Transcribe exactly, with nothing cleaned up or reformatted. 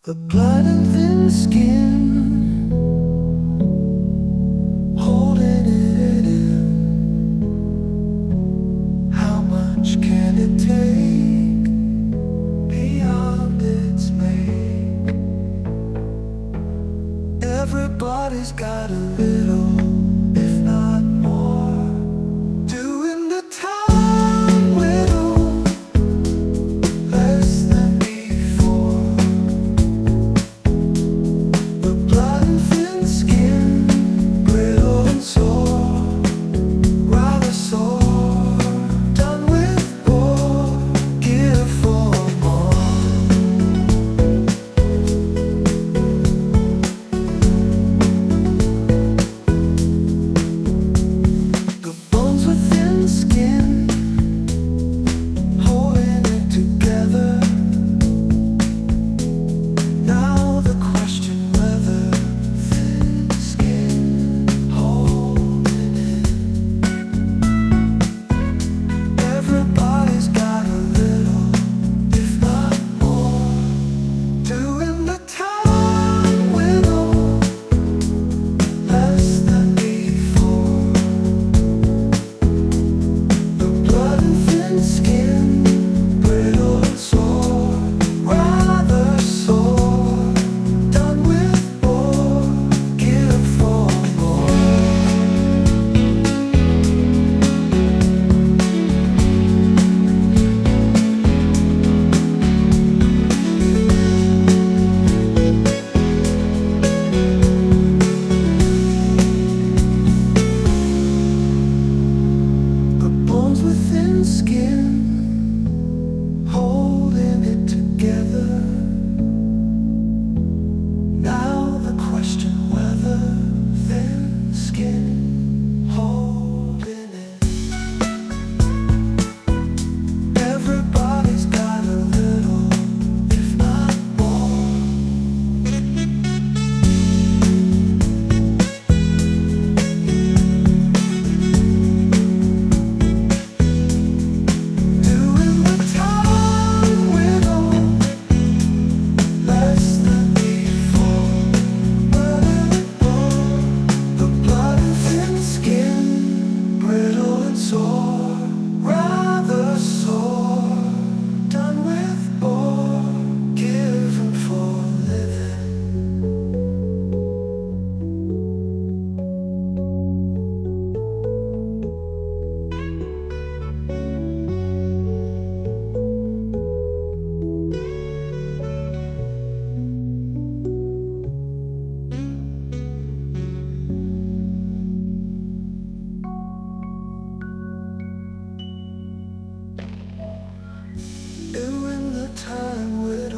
The blood and thin skin, holding it in. How much can it take beyond its make? Everybody's got a little, if not more, doing the time little less than before. The blood and thin skin, brittle and sore, rather sore, done with bore, give for more. The bones within skin, holding it together. Now the question whether thin skin holding it. Everybody's got a little, if not more, doing the time little less than before. The blood and thin skin, brittle and sore, rather sore, done with bore, give for more. The bones within skin, holding it together. Now the question whether thin skin holding it. Everybody's got a little, if not more. Doing the time little less than before. The blood and thin skin, brittle and sore, rather sore, done with bore, given for living. Doing the time with